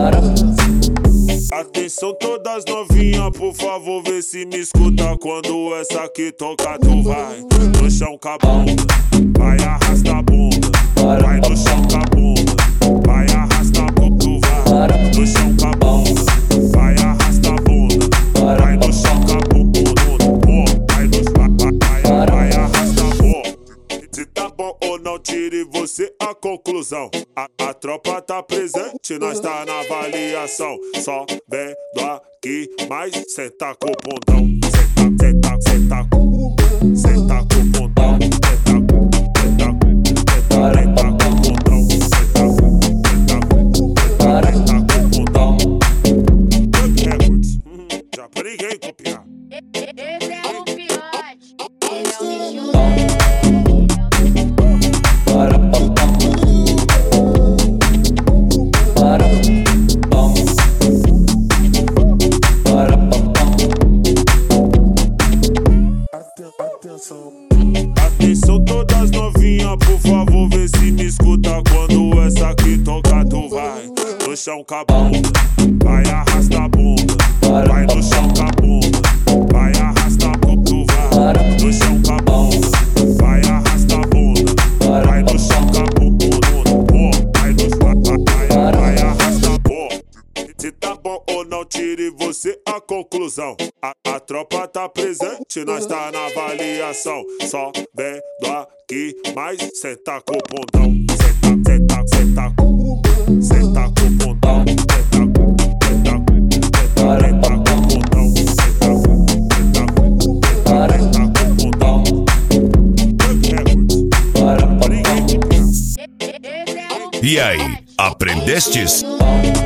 Atenção todas novinhas, por favor, vê se me escuta. Quando essa aqui toca, tu vai no chão com a bunda, vai arrasta a bunda, vai no chão com a bunda, vai arrasta a bunda, tu vai no chão com a bunda, vai arrasta a bunda, vai no chão com a bunda, vai arrasta a bunda. Se tá bom ou não, tire você a conclusão. A tropa tá presente, nós tá na avaliação. Só vendo aqui, mas senta com o bundão. Senta com o bundão. Senta com o bundão. Senta com o bundão. Records, já pra ninguém copiar. Esse é o Piote, ele é o bicho. Atenção todas novinhas, por favor, vê se me escuta. Quando essa aqui toca, tu vai no chão com a bunda, vai arrasta a bunda, vai no chão com a bunda, vai arrasta a bunda, tu vai no chão com a bunda, vai arrasta a bunda, vai no chão com a bunda, vai arrasta a bunda. Se tá bom ou não, tire você a conclusão. A tropa tá presente, nós tá na avaliação. Só vendo aqui, mas senta com o bundão. Senta com o bundão. Senta com o bundão. Senta com o bundão. Senta com o bundão. Esse é o E aí, aprendestes?